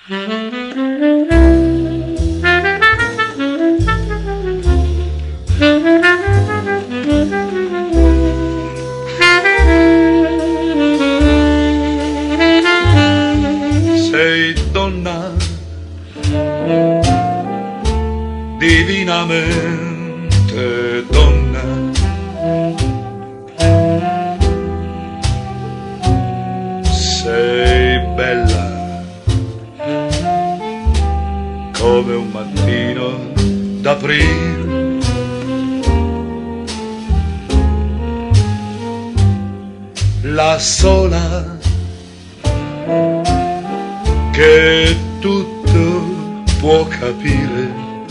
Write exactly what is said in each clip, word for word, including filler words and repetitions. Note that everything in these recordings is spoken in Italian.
Sei donna divinamente donna, sei bella come un mattino d'aprile, la sola che tutto può capire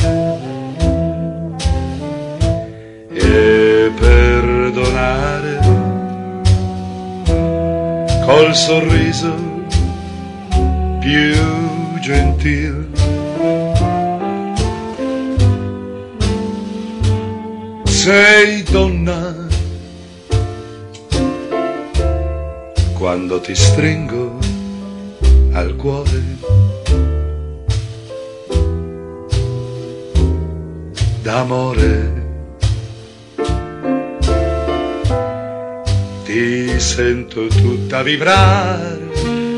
e perdonare col sorriso più gentil. Sei donna quando ti stringo al cuore, d'amore ti sento tutta vibrare,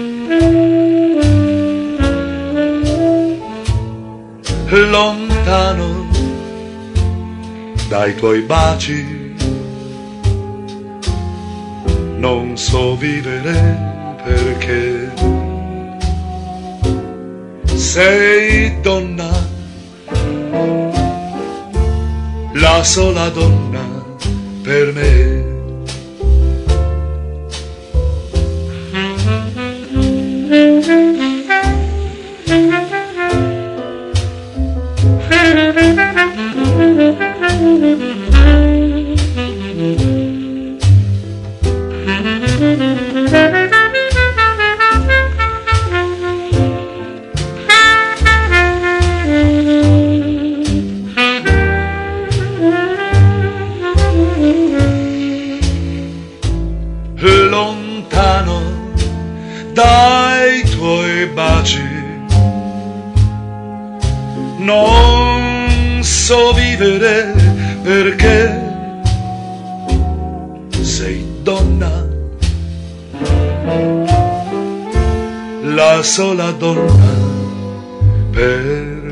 lontano dai tuoi baci, non so vivere perché sei donna, la sola donna per me. Lontano dai tuoi baci, non so vivere perché sei donna, la sola donna per